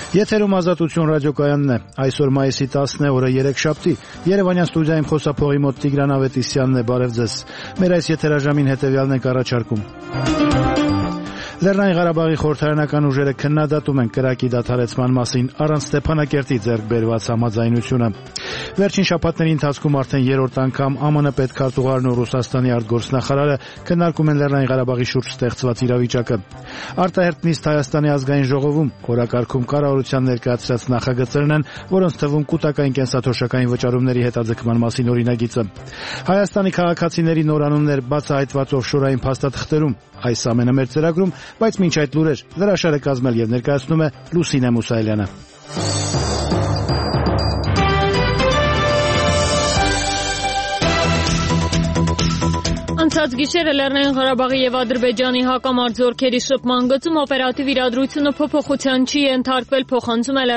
Եթերում Ազատություն ռադիոկայանն է։ Այսօր մայիսի 10-ն է, օրը երեքշաբթի։ Երևանյան ստուդիայում խոսափողի մոտ Տիգրան Ավետիսյանն է, բարև ձեզ։ Մեր այս եթերաժամին հետևյալն ենք առաջարկում։ Լեռնային Ղարաբաղի խորհրդարանական ուժերը քննադատում են կրակի դադարեցման մասին առանց Ստեփանակերտի ձեռք բերված համաձայնությունը։ Վերջին շաբաթների ընթացքում արդեն երրորդ անգամ ԱՄՆ պետքարտուղարն ու Ռուսաստանի արտգործնախարարը քննարկում են Լեռնային Ղարաբաղի շուրջ ստեղծված իրավիճակը։ Արտահերթ նիստ Հայաստանի ազգային ժողովում օրակարգում կառավարության ներկայացրած նախագծերն են, որոնց թվում կൂട്ടակային կենսաթոշակային վճարումների հետաձգման մասին օրինագիծը։ Հայաստանի քաղաքացիների նորանուններ բացահայտված օֆշորային փաստաթղթերում այս ամենը մեր ծրագրում, բայց մինչ այդ լուրեր լրաշարը կազմել եւ ներկայացնում է Լուսինե Մուսայելյանը։ Անցած գիշերը Լեռնային Ղարաբաղի եւ Ադրբեջանի հակամարտ զորքերի շփման գծում օպերատիվ իրադրությունը փոփոխության չի ենթարկվել, փոխանցում է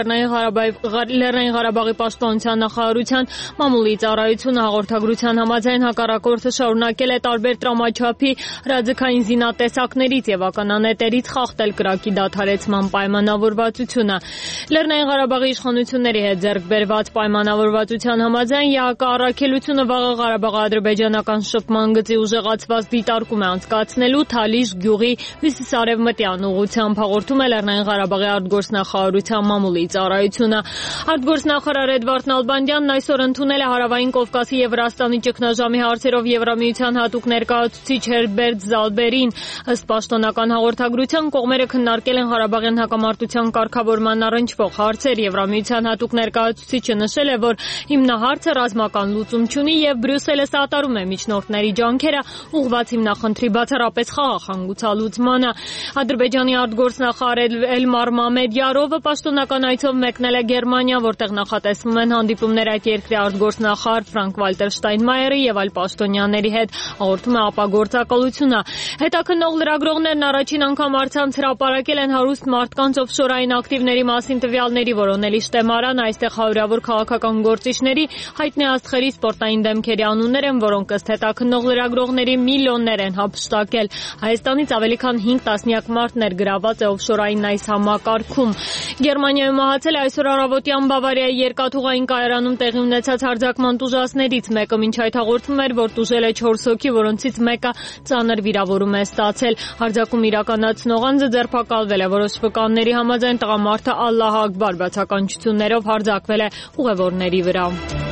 Լեռնային Ղարաբաղի պաշտպանության նախարարության մամուլի ծառայությունը հաղորդագրության համաձայն հակառակորդը շարունակել է տարբեր տրամաչափի հրաձգային զինատեսակներից եւ ականանետերից խախտել կրակի դադարեցման պայմանավորվածությունը։ Լեռնային Ղարաբաղի իշխանությունների հետ ձեռք բերված պայմանավորվածության համաձայն ԵԱԿ առաքելությունը վաղը Ղարաբաղ-ադրբեջանական շփման գծի ուժեղացված դիտարկում է անցկացնելու Թալիշ գյուղի հյուսիսարևմտյան ուղղությամբ, հաղորդում է Լեռնային Ղարաբաղի արտգործնախարարության մամուլի ծառայությունը։ Արտգործնախարար Էդվարդ Նալբանդյանն այսօր ընդունել է Հարավային Կովկասի եւ Վրաստանի ճգնաժամի հարցերով Եվրամիության հատուկ ներկայացուցիչ Հերբերտ Զալբերին։ Ըստ պաշտոնական հաղորդագրության կողմերը քննարկել են Ղարաբաղյան հակամարտության կարգավորման առնչվող հարցեր։ Եվրամիության հատուկ ներկայացուցիչը նշել է, որ հիմնահարցը ռազմական լուծում չունի եւ Բրյուսելը սատարում է միջնորդների ջանքերը ուղղված հիմնախնդրի բացառապես խաղաղ հանգուցալուծմանը։ Ադրբեջանի արտգործնախարար Էլմար Մամեդյարովը պաշտոնական այցով մեկնել է Գերմանիա, որտեղ նախատեսվում են հանդիպումներ այդ երկրի արտգործնախարար Ֆրանկ Վալտեր Շտայնմայերի եւ այլ պաշտոնյաների հետ, հաղորդում է ապագործակալությունը։ Հետաքննող լրագրողներն առաջին անգամ առցանց հրապարակել են հարուստ մարդկանց օֆշորային ակտիվների մասին տվյալների, որոնելի շտեմարան այստեղ հարյուրավոր քաղաքական գործիչների, հայտնի աստղերի, սպորտային դեմքերի անուններ են, որոնք ըստ հետաքննող լրագրողների միլիոններ են հափշտակել։ Հայաստանից ավելի քան 5 տասնյակ մարդ ներգրաված է օֆշորային այս համակարգում։ Գերմանիայում մահացել է այսօր առավոտյան Բավարիայի երկաթուղային կայարանում տեղի ունեցած հարձակման տուժածներից մեկը, մինչ այդ հաղորդվում էր, որ տուժել է 4 հոգի, որոնցից մեկը ծանր վիրավորում է ստացել։ Հարձակում իրականացնող անձը ձերբակալվել է, որոշ վկանների համաձայն տղամարդը Ալլահ Ակբար բացականչություններով հարձակվել է ուղևորների վրա։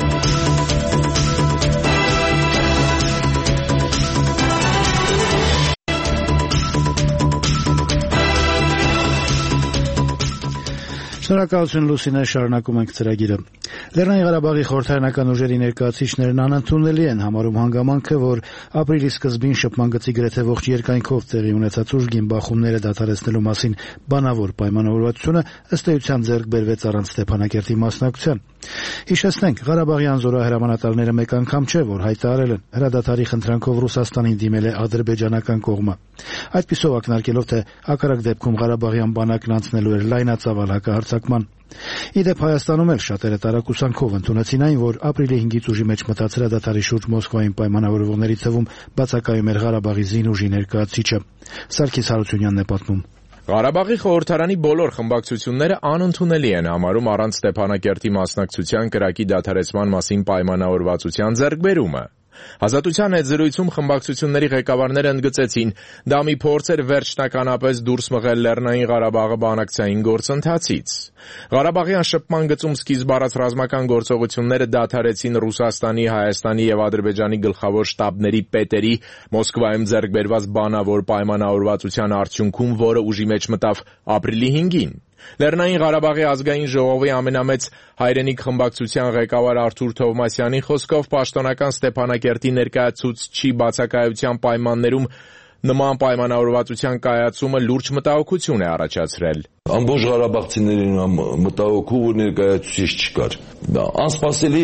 Շնորհակալություն Լուսինե, շարունակում ենք ծրագիրը։ Լեռնային Ղարաբաղի խորհրդարանական ուժերի ներկայացուցիչներն անընդունելի են համարում հանգամանքը, որ ապրիլի սկզբին շփման գծի գրեթե ողջ երկայնքով տեղի ունեցած ուժգին բախումները դադարեցնելու մասին բանավոր պայմանավորվածությունը ըստ էության ձեռք բերվեց առանց Ստեփանակերտի մասնակցության։ Հիշեցնենք, Ղարաբաղյան զորահրամանատարները մեկ անգամ չէ, որ հայտարարել են հրադադարի խնդրանքով Ռուսաստանին դիմել է ադրբեջանական կողմը։ Այդպիսով ակնարկելով, թե հակառակ դեպքում Ղարաբաղյան բանակն անցնելու էր լայնածավալ հակահարձակման։ Իդեպ Հայաստանում էլ շատերը տարակուսանքով ընդունեցին այն, որ ապրիլի 5-ից ուժի մեջ մտած հրադադարի շուրջ Մոսկվային պայմանավորողների թվում բացակայում էր Ղարաբաղի զինուժի ներկայացուցիչը։ Սարգիս Հարությունյանն է պատմում։ Ղարաբաղի խորհրդարանի բոլոր խմբակցությունները անընդունելի են համարում առանց Ստեփանակերտի մասնակցության կրակի դադարեցման մասին պայմանավորվածության ձեռքբերումը։ Ազատության հետ զրույցում խմբակցությունների ղեկավարները ընդգծեցին, դա մի փորձ էր վերջնականապես դուրս մղել Լեռնային Ղարաբաղը բանակցային գործընթացից։ Ղարաբաղյան շփման գծում սկիզբ առած ռազմական գործողությունները դադարեցին Ռուսաստանի, Հայաստանի եւ Ադրբեջանի գլխավոր շտաբների պետերի Մոսկվայում ձեռք բերված բանավոր պայմանավորվածության արդյունքում, որը ուժի մեջ մտավ ապրիլի 5-ին։ Լեռնային Ղարաբաղի ազգային ժողովի ամենամեծ հայրենիք խմբակցության ղեկավար Արթուր Թովմասյանի խոսքով պաշտոնական Ստեփանակերտի ներկայացուցչի բացակայության պայմաններում նման պայմանավորվածության կայացումը լուրջ մտահոգություն է առաջացրել։ Ամբողջ ղարաբաղցիներին մտահոգում, որ ներկայացուցիչ չկար։ Անսպասելի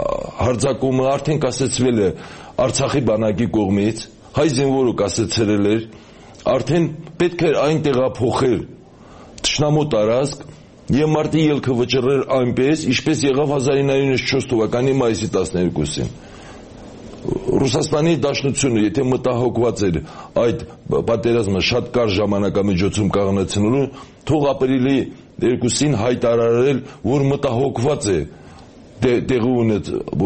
հարձակումը արդեն կասեցվել է Արցախի բանակի կողմից, հայ զինվորը կասեցրել էր, արդեն պետք է այն տեղափոխել Թշնամու տարածք եւ մարտի ելքը վճռել այնպես, ինչպես եղավ 1994 թվականի մայիսի 12-ին։ Ռուսաստանի Դաշնությունը, եթե մտահոգված էր այդ պատերազմը շատ կարճ ժամանակամիջոցում կանգնեցնելու, թող ապրիլի երկուսին հայտարարել, որ մտահոգված է տեղի ունեց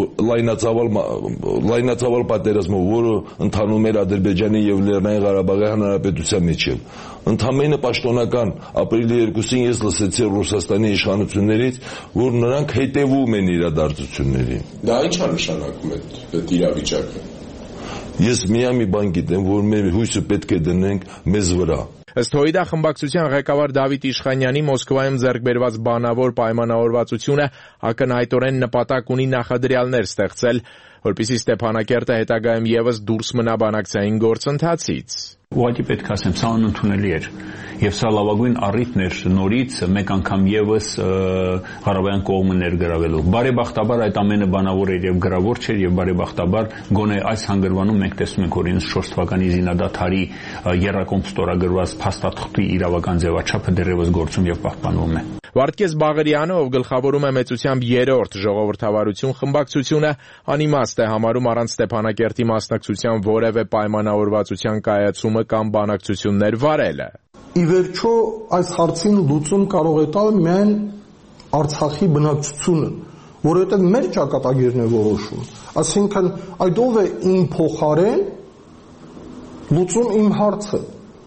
լայնածավալ պատերազմով, որը ընթանում էր Ադրբեջանի եւ Լեռնային Ղարաբաղի Հանրապետության միջև։ Ընդամենը պաշտոնական ապրիլի 2-ին ես լսեցի Ռուսաստանի իշխանություններից, որ նրանք հետևում են իրադարձություններին։ Դա ի՞նչ է նշանակում այդ իրավիճակը։ Ես միայն մի բան գիտեմ, որ մեր հույսը պետք է դնենք մեզ վրա։ Ըստ ՀՅԴ խմբակցության ղեկավար Դավիթ Իշխանյանի Մոսկվայում ձեռք բերված բանավոր պայմանավորվածությունը ակնհայտորեն նպատակ ունի նախադրյալներ ստեղծել, որպեսզի Ստեփանակերտը հետագայում եւս դուրս մնա բանակցային գործընթացից։ Ուղղակի պետք է ասեմ, սա անընդունելի էր եւ սա լավագույն առիթն էր նորից մեկ անգամ եւս Ղարաբաղյան կողմը ներգրավելու։ Բարեբախտաբար այդ ամենը բանավոր էր եւ գրավոր չէր եւ բարեբախտաբար գոնե այս հանգրվանում մենք տեսնում ենք որ 94 թվականի զինադադարի եռակողմ ստորագրված փաստաթղթի իրավական ձևաչափը դեռևս գործում եւ պահպանվում է։ Վարդգես Բաղարյանը, ով գլխավորում է մեծությամբ 3-րդ ժողովրդավարություն խմբակցությունը, անիմաստ է համարում առանց Ստեփանակերտի մասնակցության որևէ պայմանավորվածության կայացումը կամ բանակցություններ վարելը։ Ի վերջո այս հարցին լուծում կարող է տալ միայն Արցախի բնակչությունը, որովհետև մեր ճակատագիրն է որոշում։ Այսինքն այդ ով է իմ փոխարեն լուծում իմ հարցը։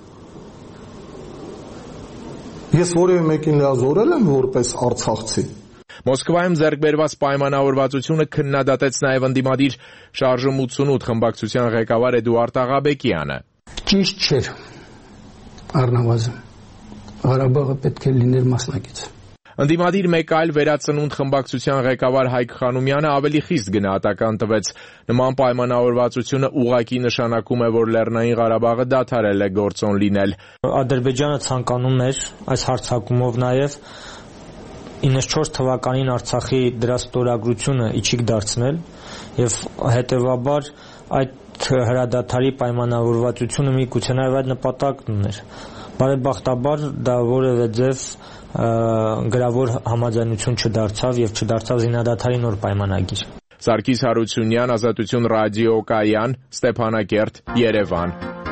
Ես որևէ մեկին լիազորել եմ որպես արցախցի։ Մոսկվայում ձեռք բերված պայմանավորվածությունը քննադատեց նաև ընդդիմադիր Շարժում 88 խմբակցության ղեկավար Էդուարդ Աղաբեկյանը։ Ճիշտ չէր, առնվազն Ղարաբաղը պետք է լիներ մասնակից։ Ընդդիմադիր մեկ այլ Վերածնունդ խմբակցության ղեկավար Հայկ Խանոմյանը ավելի խիստ գնահատական տվեց։ Նման պայմանավորվածությունը ուղղակի նշանակում է, որ Լեռնային Ղարաբաղը դադարել է գործոն լինել։ Ադրբեջանը ցանկանում էր այս հարձակումով նաև 94 թվականին Արցախի դրա ստորագրությունը իջիկ դարձնել եւ հետեւաբար այդ հրադադարի պայմանավորվածությունը միգուցե նաև այդ նպատակն ուներ։ Բարեբախտաբար դա որևէ ձև գրավոր համաձայնություն չդարձավ եւ չդարձավ զինադադարի նոր պայմանագիր։ Սարգիս Հարությունյան, Ազատություն ռադիո կայան, Ստեփանակերտ, Երևան։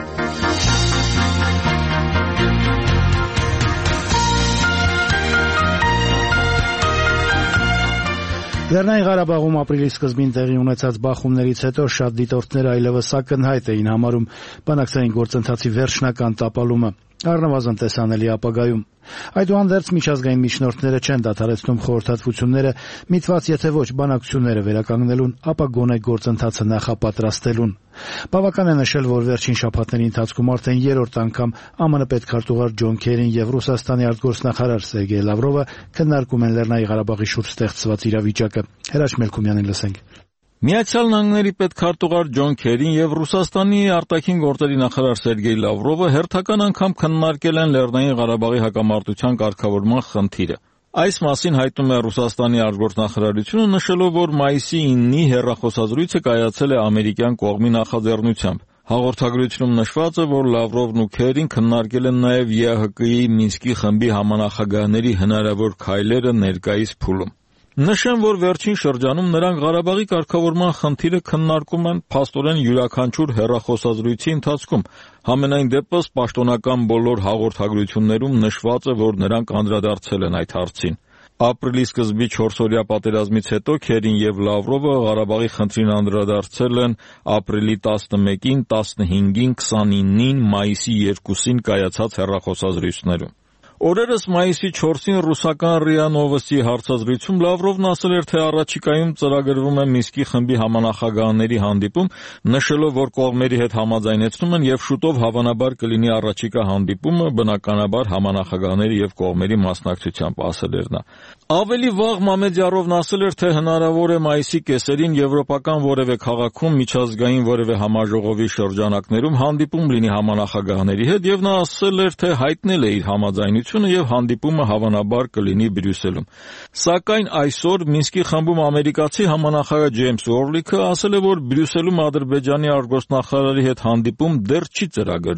Լեռնային Ղարաբաղում ապրիլի սկզբին տեղի ունեցած բախումներից հետո շատ դիտորդներ այլևս ակնհայտ էին համարում բանակցային գործընթացի վերջնական տապալումը, առնվազն տեսանելի ապագայում։ Այդուհանդերձ միջազգային միջնորդները չեն դադարեցնում խորհրդատվությունները, միտված եթե ոչ բանակցությունները վերականգնելուն, ապա գոնե գործընթացը նախապատրաստելուն։ Բավական է նշել, որ վերջին շաբաթների ընթացքում արդեն 3-րդ անգամ ԱՄՆ պետքարտուղար Ջոն Քերին եւ Ռուսաստանի արտգործնախարար Սերգեյ Լավրովը քննարկում են Լեռնային Ղարաբաղի շուրջ ստեղծված իրավիճակը։ Հրաչ Մելքումյանին լսենք։ Միացյալ Նահանգների պետքարտուղար Ջոն Քերին եւ Ռուսաստանի արտաքին գործերի նախարար Սերգեյ Լավրովը հերթական անգամ քննարկել են Լեռնային Ղարաբաղի հակամարտության կարգավորման խնդիրը։ Այս մասին հայտնում է Ռուսաստանի արտգործնախարարությունը, նշելով, որ մայիսի 9-ի հեռախոսազրույցը կայացել է ամերիկյան կողմի նախաձեռնությամբ։ Հաղորդագրությունում նշված է, որ Լավրովն ու Քերին քննարկել են նաև ԵԱՀԿ-ի Մինսկի խմբի համանախագահների հնարավոր քայլերը ներկայիս փուլում։ Նշեմ, որ վերջին շրջանում նրանք Ղարաբաղի կարգավորման խնդիրը քննարկում են փաստորեն յուրաքանչյուր հեռախոսազրույցի ընթացքում։ Համենայն դեպս պաշտոնական բոլոր հաղորդագրություններում նշված է, որ նրանք անդրադարձել են այդ հարցին։ Ապրիլի սկզբի 4-օրյա պատերազմից հետո Քերին եւ Լավրովը Ղարաբաղի խնդրին անդրադարձել են ապրիլի 11-ին, 15-ին, 29-ին, մայիսի 2-ին կայացած հեռախոսազրույցներում։ Օրերս մայիսի 4-ին ռուսական ՌԻԱ Նովոստի հարցազրույցում Լավրովն ասել էր, թե առաջիկայում ծրագրվում է Մինսկի խմբի համանախագահների հանդիպում, նշելով, որ կողմերի հետ համաձայնեցնում են եւ շուտով հավանաբար կլինի առաջիկա հանդիպումը, բնականաբար համանախագահների եւ կողմերի մասնակցությամբ, ասել էր նա։ Ավելի վաղ Մամեդյարովն ասել էր, թե հնարավոր է մայիսի կեսերին եվրոպական որևէ քաղաքում միջազգային որևէ համաժողովի շրջանակներում հանդիպում լինի համանախագահների հետ եւ նա ասել էր, թե հայտնել է իր համաձայնությունը եւ հանդիպումը հավանաբար կլինի Բրյուսելում։ Սակայն այսօր Մինսկի խմբում ամերիկացի համանախագահ Ջեյմս Օրլիքը ասել է, որ Բրյուսելում Ադրբեջանի արտգործնախարարի հետ հանդիպում դեռ չի ծրագրվում։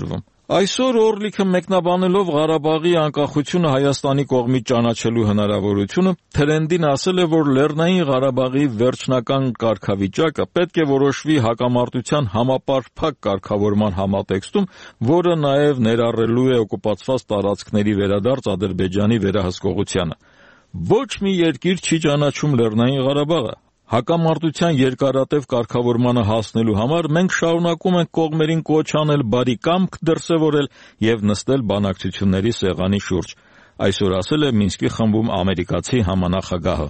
Այսօր Օրլիքը մեկնաբանելով Ղարաբաղի անկախությունը Հայաստանի կողմից ճանաչելու հնարավորությունը, Թրենդին ասել է, որ Լեռնային Ղարաբաղի վերջնական կարգավիճակը պետք է որոշվի հակամարտության համապարփակ կարգավորման համատեքստում, որը նաև ներառելու է օկուպացված տարածքների վերադարձ Ադրբեջանի վերահսկողությանը։ Ոչ մի երկիր չի ճանաչում Լեռնային Ղարաբաղը։ Հակամարտության երկարատև կարգավորմանը հասնելու համար մենք շարունակում ենք կողմերին կոչ անել բարի կամք դրսևորել եւ նստել բանակցությունների սեղանի շուրջ, այսօր ասել է Մինսկի խմբում ամերիկացի համանախագահը։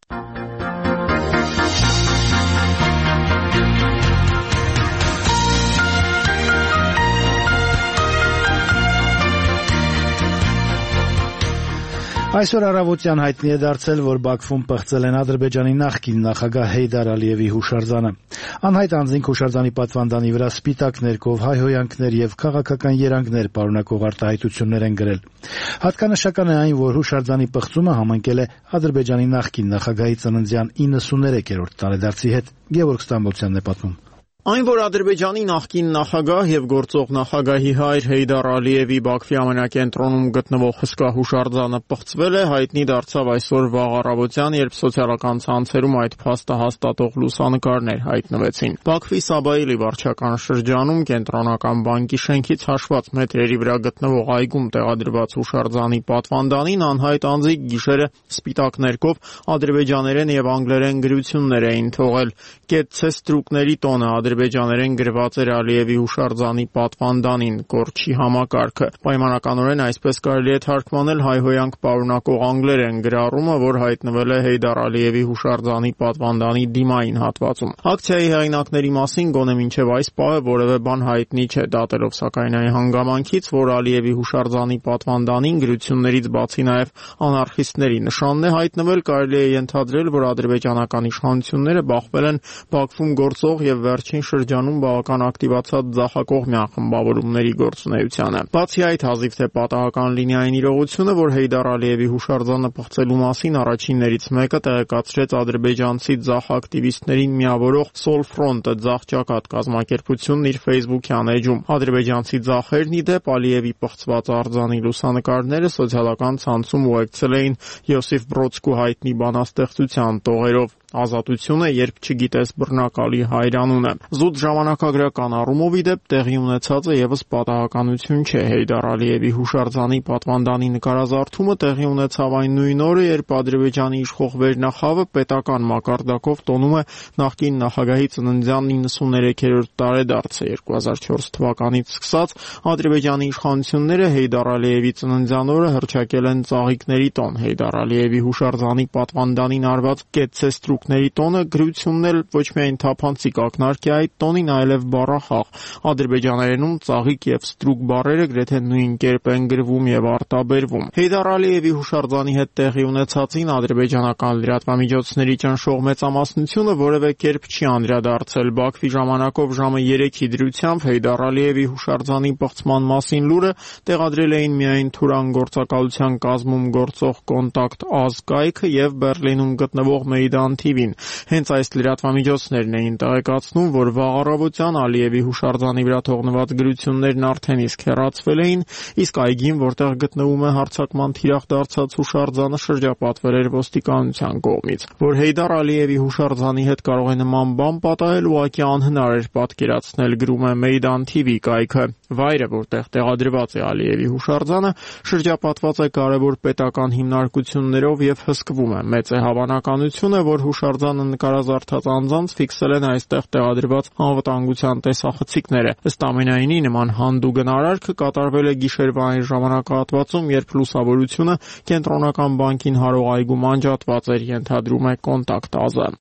Այսօր առավոտյան հայտնի է դարձել, որ Բաքվում պղծել են Ադրբեջանի նախկին նախագահ Հեյդար Ալիևի հուշարձանը։ Անհայտ անձինք հուշարձանի պատվանդանի վրա սպիտակ ներկով հայհոյանքներ եւ քաղաքական երանգներ պարունակող արտահայտություններ են գրել։ Հատկանշական է այն, որ հուշարձանի պղծումը համընկել է Ադրբեջանի նախկին նախագահի ծննդյան 93-րդ տարեդարձի հետ։ Գևորգ Ստամբոլցյանն է պատմում։ Այն, որ Ադրբեջանի նախկին նախագահ եւ գործող նախագահի հայր Հեյդար Ալիևի Բաքվի ամենակենտրոնում գտնվող հսկա հուշարձանը պղծվել է, հայտնի դարձավ այսօր վաղ առավոտյան, երբ սոցիալական ցանցերում այդ փաստը հաստատող լուսանկարներ հայտնվեցին։ Բաքվի Սաբայիլի վարչական շրջանում կենտրոնական բանկի շենքից հաշված մետրերի վրա գտնվող այգում տեղադրված հուշարձանի պատվանդանին անհայտ անձիկ գիշերը սպիտակ ներկով ադրբեջաներեն եւ անգլերեն գրություններ էին թողել։ Կեցցե ստրուկների տոնը ադրբեջաներեն գրված էր Ալիևի հուշարձանի պատվանդանին, կորչի համակարգը։ Պայմանականորեն այսպես կարելի է թարգմանել հայհոյանք պարունակող անգլերեն գրառումը, որ հայտնվել է Հեյդար Ալիևի հուշարձանի պատվանդանի դիմային հատվածում։ Ակցիայի հեղինակների մասին գոնե մինչև այս պահը որևէ բան հայտնի չէ, դատելով սակայն այն հանգամանքից, որ Ալիևի հուշարձանի պատվանդանին գրություններից բացի նաև անարխիստների նշանն է հայտնվել, կարելի է ենթադրել, որ ադրբեջանական իշխանությունները բախվել են Բաքվում գործող եւ վերջին շրջանում բավական ակտիվացած ձախակողմյան խմբավորումների գործունեությանը։ Բացի այդ, հազիվ թե պատահական լինի այն իրողությունը, որ Հեյդար Ալիևի հուշարձանը պղծելու մասին առաջիններից մեկը տեղեկացրեց ադրբեջանցի ձախ ակտիվիստներին միավորող Soul Front-ը ձախճակատ կազմակերպությունն իր Facebook-յան էջում։ Ադրբեջանցի ձախերն ի դեպ Ալիևի պղծված արձանի լուսանկարները սոցիալական ցանցում ուղեկցել էին Յոսիֆ Բրոդսկու հայտնի բանաստեղծության տողերով։ Ազատությունը, երբ չգիտես բռնակալի հայրանունը։ Զուտ ժամանակագրական առումով ի դեպ տեղի ունեցածը եւս պատահականություն չէ։ Հեյդար Ալիևի հուշարձանի պատվանդանի նկարազարդումը տեղի ունեցավ այն նույն օրը, երբ Ադրբեջանի իշխող վերնախավը պետական մակարդակով տոնում է նախկին նախագահի ծննդյան 93-րդ տարեդարձը 2004 թվականից սկսած Ադրբեջանի իշխանությունները Հեյդար Ալիևի ծննդյան օրը հռչակել են ծաղիկների տոն։ Հեյդար Ալիևի հուշարձանի պատվանդանին արված կեցցե ստրուկների տոնը գրությունն էլ ոչ միայն թափանցիկ ակնարկ է այդ տոնին, այլև բառախաղ։ Ադրբեջաներենում ծաղիկ եւ ստրուկ բառերը գրեթե նույն կերպ են գրվում եւ արտաբերվում։ Հեյդար Ալիևի հուշարձանի հետ տեղի ունեցածին ադրբեջանական լրատվամիջոցների ճնշող մեծամասնությունը որևէ կերպ չի անդրադարձել։ Բաքվի ժամանակով ժամը 3-ի դրությամբ Հեյդար Ալիևի հուշարձանի պղծման մասին լուրը տեղադրել էին միայն Թուրան գործակալության կազմում գործող Կոնտակտ Ազ կայքը եւ Բերլինում գտնվող Մեյդան TV-ն։ Հենց այս լրատվամիջոցներն էին տեղեկացնում, որ վաղ առավոտյան Ալիևի հուշարձանի վրա թողնված գրություններն արդեն իսկ հեռացվել էին, իսկ այգին, որտեղ գտնվում է հարձակման թիրախ դարձած հուշարձանը, շրջապատվել էր ոստիկանության կողմից։ Որ Հեյդար Ալիևի հուշարձանի հետ կարող է նման բան պատահել, ուղղակի անհնար էր պատկերացնել, գրում է Մեյդան TV կայքը։ Վայրը, որտեղ տեղադրված է Ալիևի հուշարձանը, շրջապատված է կարևոր պետական հիմնարկություններով եւ հսկվում է։ Մեծ է հավանականությունը, որ հուշարձանը նկարազարդած անձանց ֆիքսել են այստեղ տեղադրված անվտանգության տեսախցիկները։ Ըստ ամենայնի, նման հանդուգն արարքը կատարվել է գիշերվա այն ժամանակահատվածում, երբ լուսավորությունը կենտրոնական բանկին հարող այգում անջատված էր, ենթադրում է Կոնտակտ Ազը։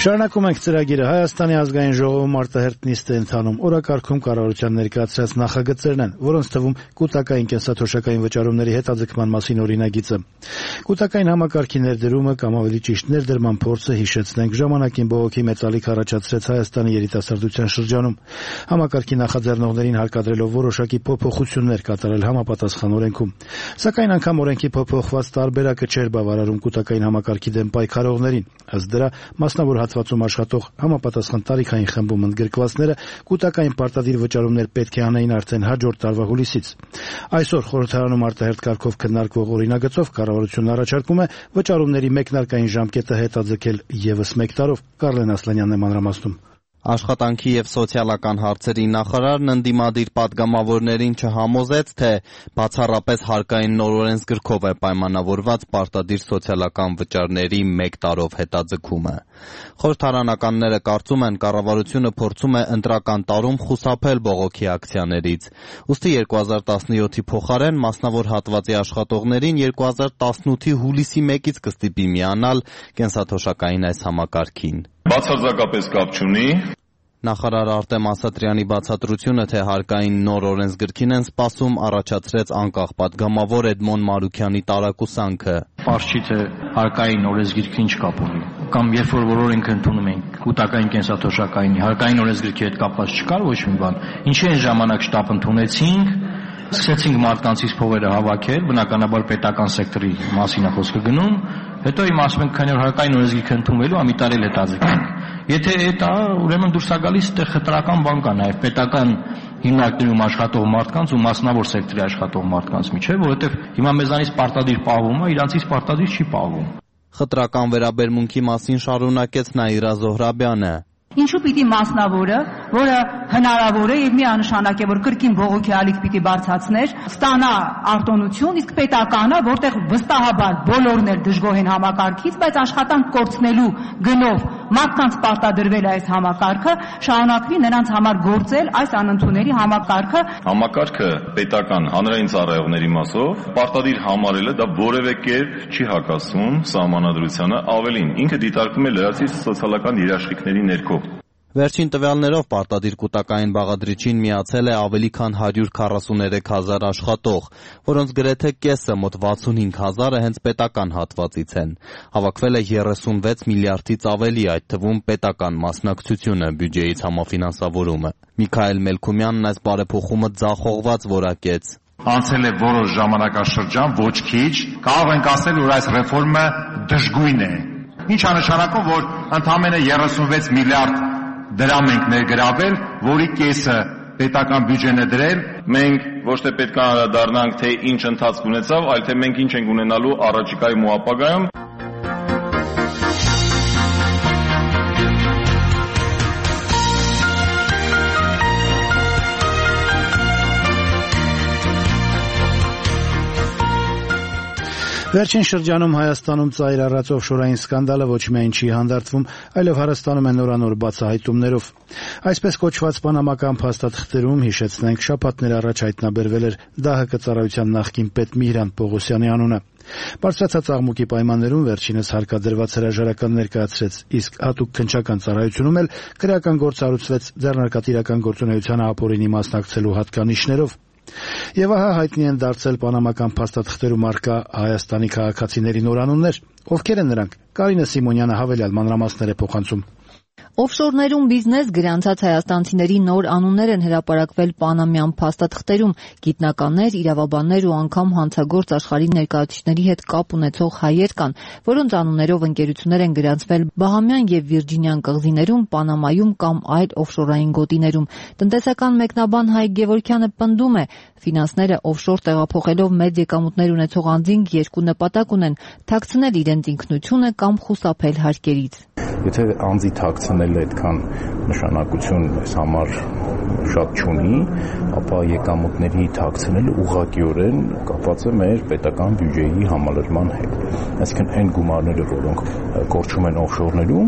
Շարունակում ենք ծրագիրը։ Հայաստանի ազգային ժողովում արտահերտ նիստ է ընթանում։ Օրակարգում կառավարության ներկայացրած նախագծերն են, որոնց թվում կուտակային կենսաթոշակային վճարումների հետաձգման մասին օրինագիծը։ Կուտակային համակարգի ներդրումը կամ ավելի ճիշտ ներդրման փորձը, հիշեցնենք, ժամանակին բողոքի մեծալիք առաջացրեց Հայաստանի երիտասարդության շրջանում։ Համակարգի նախաձեռնողներին հարկադրելով որոշակի փոփոխություններ կատարել համապատասխան օրենքում։ Սակայն անգամ օրենքի փոփոխված տարբերակը չէր բավարարում կուտակային համակարգի դեմ պայքարողներին։ Ըստ դրա, մասնավոր հատվածում աշխատող համապատասխան տարիքային խմբում ընդգրկվածները կուտակային պարտադիր վճարումներ պետք է անեին արդեն հաջորդ տարվա հուլիսից։ Այսօր խորհրդարանում արտահերթ կարգով քննարկվող օրինագծով կառավարությունն առաջարկում է վճարումների մեկնարկային ժամկետը հետաձգել ևս 1 տարով։ Կարլեն Ասլանյանն է մանրամասնում։ Աշխատանքի և սոցիալական հարցերի նախարարն ընդդիմադիր պատգամավորներին չհամոզեց, թե բացառապես հարկային նոր օրենսգրքով է պայմանավորված պարտադիր սոցիալական վճարների 1 տարով հետաձգումը։ Խորհրդարանականները կարծում են, կառավարությունը փորձում է ընտրական տարում խուսափել բողոքի ակցիաներից։ Ուստի 2017-ի փոխարեն մասնավոր հատվածի աշխատողներին 2018-ի հուլիսի 1-ից կստիպի միանալ կենսաթոշակային այս համակարգին։ Բացարձակապես կապ չունի։ Նախարար Արտեմ Ասատրյանի բացատրությունը, թե հարկային նոր օրենսգրքին են սպասում, առաջացրեց անկախ պատգամավոր Էդմոն Մարուքյանի տարակուսանքը։ Պարզ չի, թե հարկային օրենսգրքին չկապ ունի։ Կամ երբ որ օրենք ընդունում ենք կուտակային կենսաթոշակայինի, հարկային օրենսգրքի հետ կապված չկար ոչ մի բան։ Ինչի են ժամանակ շտապ ընդունեցինք, սկսեցինք մարդկանցից փողերը հավաքել, բնականաբար պետական սեկտորի մասին է խոսքը գնում, հետո իմ ասում ենք, քանի որ հարկային օրենսգիրքը ընդունվելու է, մի տարի էլ հետաձգենք։ Եթե դա ուրեմն դուրս է գալիս, այդտեղ խտրական բան կա նաև պետական հիմնարկներում աշխատող մարդկանց ու մասնավոր սեկտորի աշխատող մարդկանց միջև, որովհետև հիմա մեզանից պարտադիր պահվում է, իրանցից պարտադիր չի պահվում։ Խտրական վերաբերմունքի մասին շարունակեց Նաիրա Զոհրաբյանը։ Ինչու պիտի մասնավորը, որը հնարավոր է եւ միանշանակ է, որ կրկին բողոքի ալիք պիտի բարձրացներ, ստանա արտոնություն, իսկ պետականը, որտեղ վստահաբար բոլորն էլ դժգոհ են համակարգից, բայց աշխատանք կորցնելու գնով մարդկանց պարտադրվել այս համակարգը, շարունակվի նրանց համար գործել այս անընդունելի համակարգը։ Համակարգը պետական հանրային ծառայողների մասով պարտադիր համարելը դա որևէ կերպ չի հակասում սահմանադրությանը, ավելին ինքը դիտարկվում է լրացուցիչ սոցիալական երաշխիքների ներքո։ Վերջին տվյալներով պարտադիր կուտակային բաղադրիչին միացել է ավելի քան 143,000 աշխատող, որոնց գրեթե կեսը մոտ 65,000-ը հենց պետական հատվածից են։ Հավաքվել է 36 միլիարդից ավելի, այդ թվում պետական մասնակցությունը բյուջեից համաֆինանսավորումը։ Միքայել Մելքումյանն այս բարեփոխումը ձախողված որակեց։ Անցել է որոշ ժամանակաշրջան, ոչ քիչ, կարող ենք ասել, որ այս ռեֆորմը դժգույն է։ Ինչ է նշանակում, որ ընդամենը 36 միլիարդ դրամ ենք ներգրավել, որի կեսը պետական բյուջեն է դրել։ Մենք ոչ թե պետք է անդրադառնանք, թե ինչ ընթացք ունեցավ, այլ թե մենք ինչ ենք ունենալու առաջիկայում ու ապագայում։ Վերջին շրջանում Հայաստանում ծայր առած օֆշորային սկանդալը ոչ միայն չի հանդարտվում, այլև հարստանում է նորանոր բացահայտումներով։ Այսպես կոչված պանամական փաստաթղթերում, հիշեցնենք, շաբաթներ առաջ հայտնաբերվել էր ԴՀԿ ծառայության նախկին պետ Միհրան Պողոսյանի անունը։ Բարձրացած աղմուկի պայմաններում վերջինս հարկադրված հրաժարական ներկայացրեց, իսկ հատուկ քննչական ծառայությունում էլ քրեական գործ հարուցվեց ձեռնարկատիրական գործունեության ապօրինի մասնակցելու հատկանիշներով։ Եվ ահա հայտնի են դարձել պանամական փաստաթղթերում առկա Հայաստանի քաղաքացիների նորանուններ։ Ովքեր են նրանք։ Կարինե Սիմոնյանը հավելյալ մանրամասներ է փոխանցում։ Օֆշորներում բիզնես գրանցած հայաստանցիների նոր անուններ են հրապարակվել պանամյան փաստաթղթերում։ Գիտնականներ, իրավաբաններ ու անգամ հանցագործ աշխարհի ներկայացուցիչների հետ կապ ունեցող հայեր կան, որոնց անուններով ընկերություններ են գրանցվել Բահամյան եւ Վիրջինյան կղզիներում, Պանամայում կամ այլ օֆշորային գոտիներում։ Տնտեսական մեկնաբան Հայկ Գևորգյանը պնդում է, ֆինանսները օֆշոր տեղափոխելով մեծ եկամուտներ ունեցող անձինք երկու նպատակ ունեն՝ թաքցնել իրենց ինքնությունը կամ խուսափել հարկերից։ Եթե անձի թաքցնելը այդքան նշանակություն այս համար շատ չունի, ապա եկամուտների թաքցնելը ուղղակիորեն կապված է մեր պետական բյուջեի համալրման հետ։ Այսինքն այն գումարները, որոնք կորչում են օֆշորներում,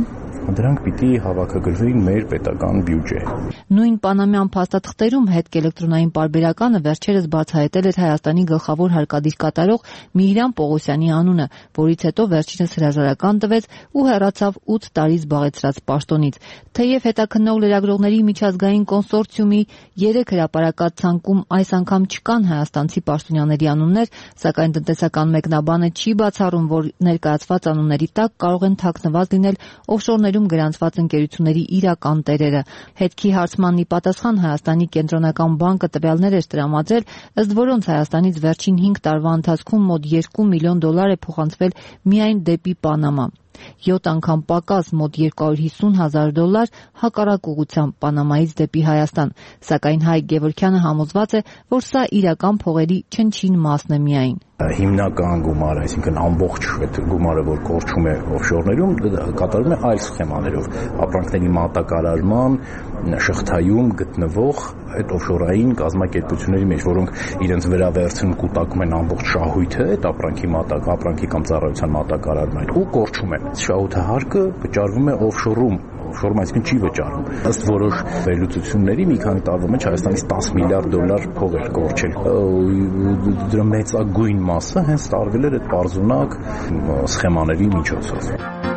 դրանք պիտի հավաքագրվեին մեր պետական բյուջե։ Նույն պանամյան փաստաթղթերում հետք էլեկտրոնային պարբերականը վերջերս բացահայտել էր Հայաստանի գլխավոր հարկադիր կատարող Միհրան Պողոսյանի անունը, որից հետո վերջինս հրաժարական տվեց ու հեռացավ 8 տարի զբաղեցրած պաշտոնից։ Թեև հետաքննող լրագրողների միջազգային կոնսորցիումի 3 հրապարակած ցանկում այս անգամ չկան հայաստանցի պաշտոնյաների անուններ, սակայն տնտեսական մեկնաբանը չի բացառում, որ ներկայացված անունների տակ կարող են թաքնված լինել օֆշորներում գրանցված ընկերությունների իրական տերերը։ Հետքի հարցմանն ի պատասխան Հայաստանի կենտրոնական բանկը տվյալներ էր տրամադրել, ըստ որոնց Հայաստանից վերջին 5 տարվա ընթացքում մոտ $2 միլիոն է փոխանցվել միայն դեպի Պանամա։ 7 անգամ պակաս մոտ $250,000 հակառակ ուղղությամբ Պանամայից դեպի Հայաստան, սակայն Հայկ Գևորգյանը համոզված է, որ սա իրական փողերի չնչին մասն է միայն։ Հիմնական գումարը, այսինքն ամբողջ այդ գումարը, որ կորչում է օֆշորներում, կատարվում է այլ սխեմաներով, ապրանքների մատակարարման շղթայում գտնվող այդ օֆշորային կազմակերպությունների մեջ, որոնք իրենց վրա վերցնում կուտակում են ամբողջ շահույթը այդ ապրանքի կամ ծառայության մատակարարման ու կորչում են։ Շահութը հարկը վճարվում է օֆշորում, այսինքն չի վճարում։ Ըստ որոշ վերլուծությունների մի քանի տարվա մեջ Հայաստանից $10 միլիարդ փող էր կորչել։ Դրա մեծագույն մասը հենց տարվել էր այդ պարզունակ սխեմաների միջոցով։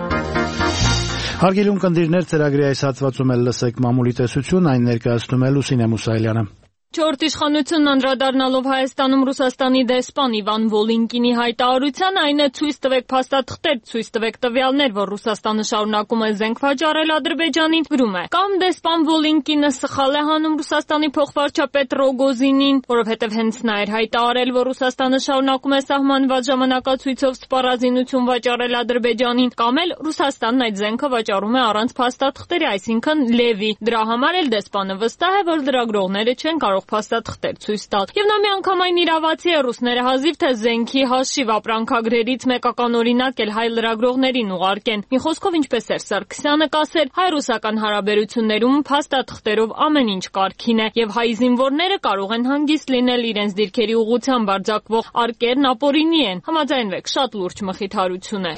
Հարգելի ունկնդիրներ, ծրագրի այս հատվածում էլ լսեք մամուլի տեսություն, այն ներկայացնում է Լուսինե Մուսայելյանը։ Չորրորդ իշխանությունն անդրադառնալով Հայաստանում Ռուսաստանի դեսպան Իվան Վոլինկինի հայտարարությանը, այն է ցույց տվեք փաստաթղթեր, ցույց տվեք տվյալներ, որ Ռուսաստանը շարունակում է զենք վաճառել Ադրբեջանին, գրում է։ Կամ դեսպան Վոլինկինը սխալ է հանում Ռուսաստանի փոխվարչապետ Ռոգոզինին, որովհետև հենց նա էր հայտարարել, որ Ռուսաստանը շարունակում է սահմանված ժամանակացույցով սպառազինություն վաճառել Ադրբեջանին, կամ էլ Ռուսաստանն այդ զենքը վաճառում է առանց փաստաթղթերի, այսինքն լևի։ Դրա համար էլ դեսպանը վստահ է, որ լրագրողները չեն կարող փաստաթղթեր ցույց տալ։ Եվ նա միանգամայն իրավացի է, ռուսները հազիվ թե զենքի հաշիվ ապրանքագրերից մեկական օրինակ էլ հայ լրագրողներին ուղարկեն։ Մի խոսքով, ինչպես էր Սարգսյանը կասեր, հայ-ռուսական հարաբերություններում փաստաթղթերով ամեն ինչ կարգին է, եւ հայ զինվորները կարող են հանգիստ լինել, իրենց դիրքերի ուղղությամբ արձակվող արկերն ապօրինի են։ Համաձայնվեք, շատ լուրջ մխիթարություն է։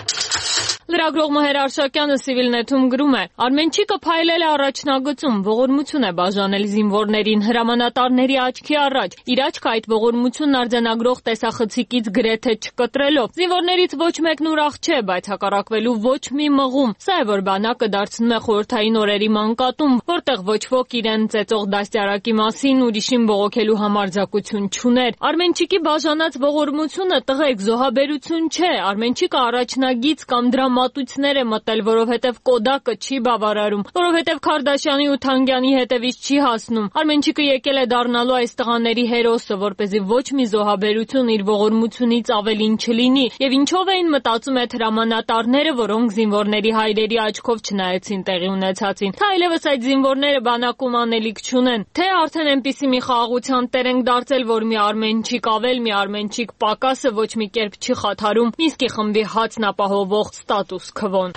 Լրագրող Մհեր Արշակյանը Civilnet-ում գրում է. Արմենչիկը փայլել է առաջնագծում, ողորմություն է բաժանել զինվորներին, հրամանատարների աչքի առաջ, իր աչքը այդ ողորմությունն արձանագրող տեսախցիկից գրեթե չկտրելով։ Զինվորներից ոչ մեկն ուրախ չէ, բայց հակառակվելու ոչ մի մղում։ Սա է, որ բանակը դարձնում է խորհրդային օրերի մանկատում, որտեղ ոչ ոք իրեն ծեծող դաստիարակի մասին ուրիշին բողոքելու համարձակություն չուներ։ Արմենչիկի բաժանած ողորմությունը տղեկ զոհաբերություն չէ, Արմենչիկը առաջնագիծ կամ մատույցներ է մտել, որովհետև կոդակը չի բավարարում, որովհետև Քարդաշյանի ու Թանգյանի հետևից չի հասնում։ Արմենչիկը եկել է դառնալու այս տղաների հերոսը, որպեսզի ոչ մի զոհաբերություն իր ողորմությունից ավելին չլինի։ Եվ ինչով էին մտածում այդ հրամանատարները, որոնք զինվորների հայրերի աչքով չնայեցին տեղի ունեցածին։ Թե այլևս այդ զինվորները բանակում անելիք չունեն, թե արդեն այնպիսի մի խաղաղության տեր ենք դարձել, որ մի Արմենչիկ ավել, մի Արմենչիկ պակասը ոչ մի կերպ չի խաթարում Մինսկի խմբի հացն ապահովող ստատուս քվոն։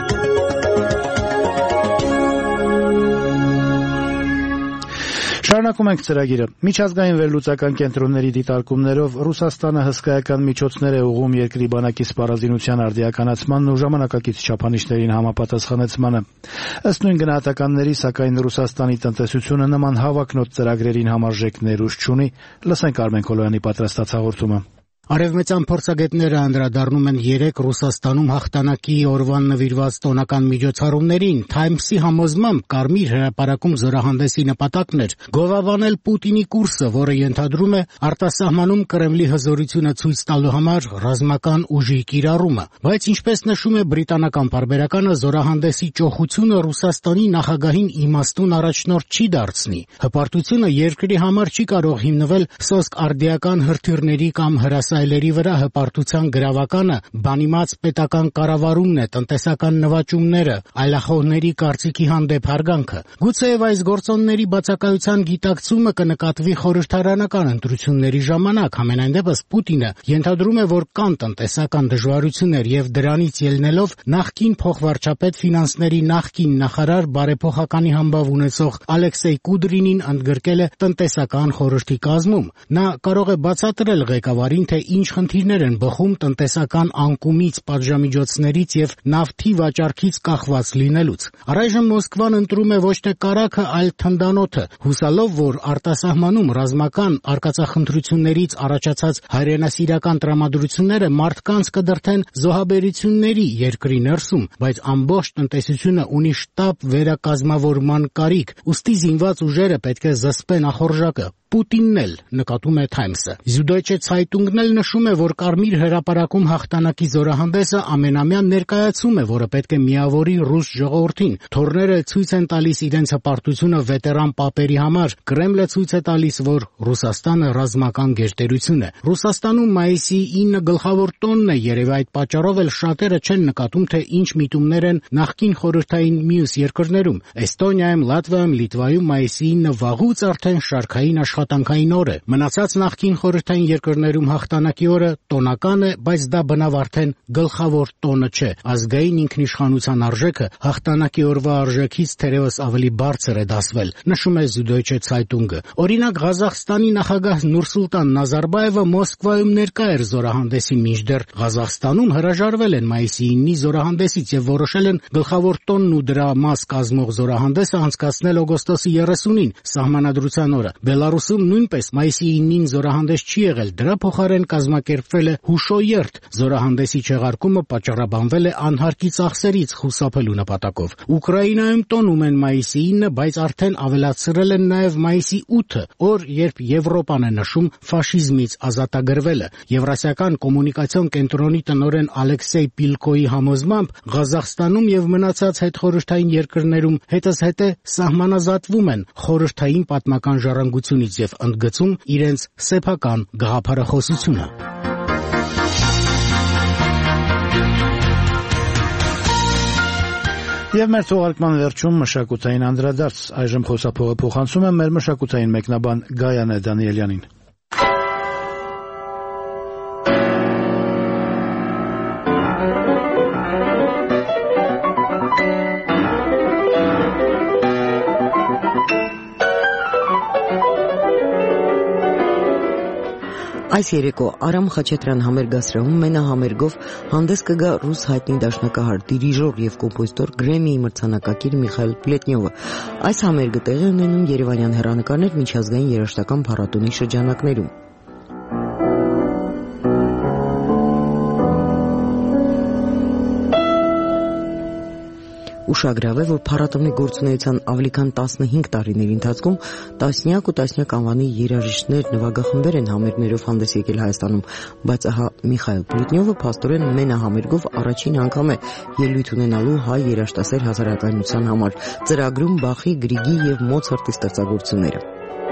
Շարունակում ենք ծրագիրը։ Միջազգային վերլուծական կենտրոնների դիտարկումներով Ռուսաստանը հսկայական միջոցներ է ուղղում երկրի բանակի սպառազինության արդիականացմանն ու ժամանակակից չափանիշներին համապատասխանեցմանը։ Ըստ նույն գնահատականների, սակայն Ռուսաստանի տնտեսությունը նման հավակնոտ ծրագրերին համարժեք ներուժ չունի։ Լսենք Արմեն Քոլոյանի պատրաստած հաղորդումը։ Արևմտյան փորձագետները անդրադառնում են 3 Ռուսաստանում հաղթանակի օրվան նվիրված տոնական միջոցառումներին։ Times-ի համոզմամբ Կարմիր հրապարակում զորահանդեսի նպատակն էր գովաբանել Պուտինի կուրսը, որը ենթադրում է արտասահմանում Կրեմլի հզորությունը ցույց տալու համար ռազմական ուժի կիրառումը։ Բայց ինչպես նշում է բրիտանական պարբերականը, զորահանդեսի ճոխությունը Ռուսաստանի նախագահին իմաստուն առաջնորդ չի դարձնի։ Հպարտությունը երկրի համար չի կարող հիմնվել սոսկ-արդիական հրթիռների կամ հրասայլերի վրա, հպարտության գրավականը բանիմաց պետական կառավարումն է, տնտեսական նվաճումները, այլախոհների կարծիքի հանդեպ հարգանքը։ Գուցեև այս գործոնների բացակայության գիտակցումը կնկատվի խորհրդարանական ընտրությունների ժամանակ, համենայն դեպս Պուտինը ենթադրում է, որ կան տնտեսական դժվարություններ եւ դրանից ելնելով նախկին փոխվարչապետ ֆինանսների նախկին նախարար բարեփոխականի համբավ ունեցող Ալեքսեյ Կուդրինին ընդգրկել է տնտեսական խորհրդի կազմում։ Նա կարող է բացատրել ղեկավարին, թե ինչ խնդիրներ են բխում տնտեսական անկումից, պատժամիջոցներից եւ նավթի վաճառքից կախված լինելուց։ Առայժմ Մոսկվան ընտրում է ոչ թե կարագը, այլ թնդանոթը, հուսալով, որ արտասահմանում ռազմական արկածախնդրություններից առաջացած հայրենասիրական տրամադրությունները մարդկանց կդրթեն զոհաբերությունների երկրի ներսում, բայց ամբողջ տնտեսությունը ունի շտապ վերակազմավորման կարիք, ուստի զինված ուժերը պետք է զսպեն ախորժակը։ Պուտինն էլ, նկատում է Թայմսը։ Süddeutsche Zeitung-ն էլ նշում է, որ Կարմիր հրապարակում հաղթանակի զորահանդեսը ամենամյա ներկայացում է, որը պետք է միավորի ռուս ժողովրդին։ Թորները ցույց են տալիս իրենց հպարտությունը վետերան պապերի համար։ Կրեմլը ցույց է տալիս, որ Ռուսաստանը ռազմական գերտերություն է։ Ռուսաստանում մայիսի 9 գլխավոր տոնն է, երևի այդ պատճառով էլ շատերը չեն նկատում, թե ինչ միտումներ են նախկին խորհրդային մյուս երկրներում։ Էստոնիայում, Լատվիայում, Լիտվայում մայիսի 9 վաղուց արդեն շարքային աշխատանքային օր է։ Մնացած նախկին խորհրդային երկրներում հաղթանակի օրը տոնական է, բայց դա բնավ արդեն գլխավոր տոնը չէ։ Ազգային ինքնիշխանության արժեքը հաղթանակի օրվա արժեքից թերևս ավելի բարձր է դասվել, նշում է Süddeutsche Zeitung-ը։ Օրինակ Ղազախստանի նախագահ Նուրսուլտան Նազարբաևը Մոսկվայում ներկա էր զորահանդեսին, մինչդեռ Ղազախստանում հրաժարվել են մայիսի 9-ի զորահանդեսից եւ որոշել են գլխավոր տոնն ու դրա մաս կազմող զորահանդեսը անցկացնել օգոստոսի 30-ին, սահմանադրության օրը։ Բելարուսում նույնպես մայիսի 9-ին զորահանդես չի եղել, դրա փոխարեն կազմակերպվել է հուշոերթ։ Զորահանդեսի չեղարկումը պատճառաբանվել է անհարկի ծախսերից խուսափելու նպատակով։ Ուկրաինայում տոնում են մայիսի 9-ը, բայց արդեն ավելացրել են նաև մայիսի 8-ը, օր, երբ Եվրոպան է նշում ֆաշիզմից ազատագրվելը։ Եվրասիական կոմունիկացիոն կենտրոնի տնօրեն Ալեքսեյ Պիլկոյի համոզմամբ Ղազախստանում եւ մնացած հետխորհրդային երկրներում հետզհետե սահմանազատվում են խորհրդային պատմական ժառանգությունից եւ ընդգծում իրենց սեփական գաղափարախոսությունը։ Եվ մեր թողարկման վերջում մշակութային անդրադարձ։ Այժմ խոսափողը փոխանցում եմ մեր մշակութային մեկնաբան Գայանե Դանիելյանին։ Այս երեկո Արամ Խաչատրյան համերգասրահում մենահամերգով հանդես կգա ռուս հայտնի դաշնակահար, դիրիժոր եւ կոմպոզիտոր Գրեմմիի մրցանակակիր Միխայել Պլետնյովը։ Այս համերգը տեղի ունենում Երևանյան հեռանկարներ միջազգային երաժշտական փառատոնի շրջանակներում։ Ուշագրավ է, որ փառատոնի գործունեության ավելի քան 15 տարիների ընթացքում տասնյակ ու տասնյակ անվանի երաժիշտներ, նվագախմբեր են համերգներով հանդես եկել Հայաստանում, բայց ահա Միխայել Պլետնյովը փաստորեն մենահամերգով առաջին անգամ է ելույթ ունենալու հայ երաժշտասեր հասարակայնության համար, ծրագրում Բախի, Գրիգի եւ Մոցարտի ստեղծագործությունները։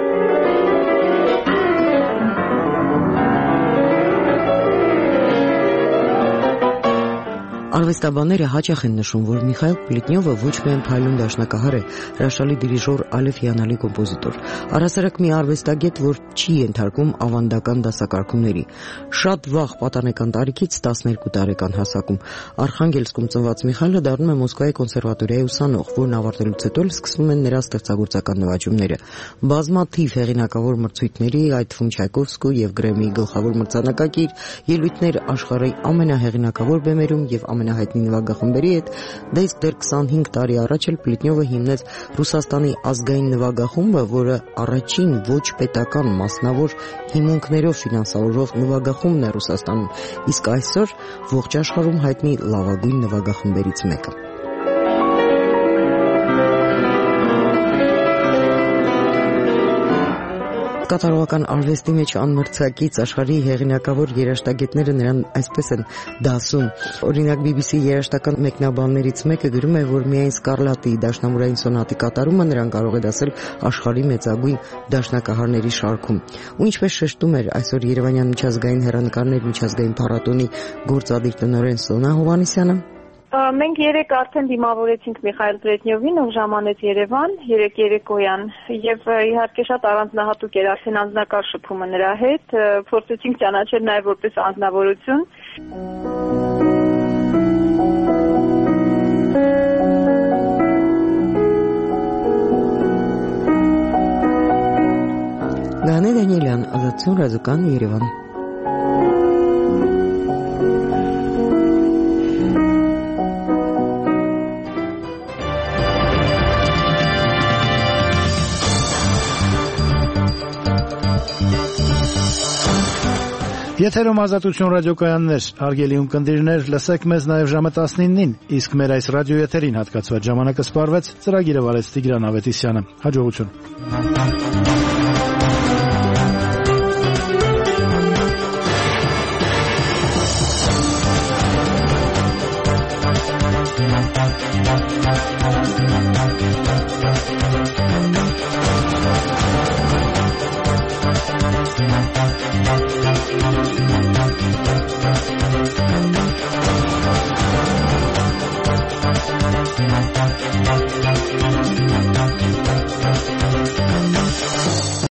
Արվեստաբանները հաճախ են նշում, որ Միխայել Պլետնյովը ոչ միայն փայլուն դաշնակահար է, հրաշալի դիրիժոր, այլև հիանալի կոմպոզիտոր։ Առհասարակ մի արվեստագետ, որ չի ենթարկվում ավանդական դասակարգումների։ Շատ վաղ պատանեկան տարիքից 12 տարեկան հասակում Արխանգելսկում ծնված Միխայելը դառնում է Մոսկվայի կոնսերվատորիայի ուսանող, որն ավարտելուց հետո սկսվում են նրա ստեղծագործական նվաճումները։ Բազմաթիվ հեղինակավոր մրցույթների, այդ թվում Չայկովսկու եւ Գրեմմիի գլխավոր մրցանակակիր, ելույթներ աշխարհի ամենահեղինակավոր բեմերում եւ ամենահայտնի նվագախմբերի հետ, դա իսկ դեռ 25 տարի առաջ էլ Պլետնյովը հիմնեց Ռուսաստանի ազգային նվագախումբը, որը առաջին ոչ պետական մասնավոր հիմունքներով ֆինանսավորող նվագախումբն է Ռուսաստանում, իսկ այսօր ողջ աշխարհում հայտնի լավագույն նվագախմբերից մեկը։ Կատարողական արվեստի մեջ անմրցակից աշխարհի հեղինակավոր երաժշտագետները նրան այսպես են դասում։ Օրինակ BBC երաժշտական մեկնաբաններից մեկը գրում է, որ միայն Սկարլատի դաշնամուրային սոնատի կատարումը նրան կարող է դասել աշխարհի մեծագույն դաշնակահարների շարքում։ Ու ինչպես շեշտում էր այսօր Երևանյան միջազգային հեռանկարներ միջազգային փառատոնի գործադիր տնօրեն Սոնա Հովհաննիսյանը, մենք երեք արդեն դիմավորեցինք Միխայել Պլետնյովին, ով ժամանեց Երևան երեկոյան, եւ իհարկե շատ առանձնահատուկ էր արդեն անձնակարգ շփումը նրա հետ, փորձեցինք ճանաչել նաեւ որպես անձնավորություն։ Գայանե Դանիելյան, Ազատություն ռադիոկան, Երևան։ Եթերում Ազատություն ռադիոկայաններ, հարգելի ունկնդիրներ, լսեք մեզ նաև ժամը 19-ին, իսկ մեր այս ռադիոեթերին հատկացված ժամանակը սպառվեց, ծրագիրը վարեց Տիգրան Ավետիսյանը։ Հաջողություն։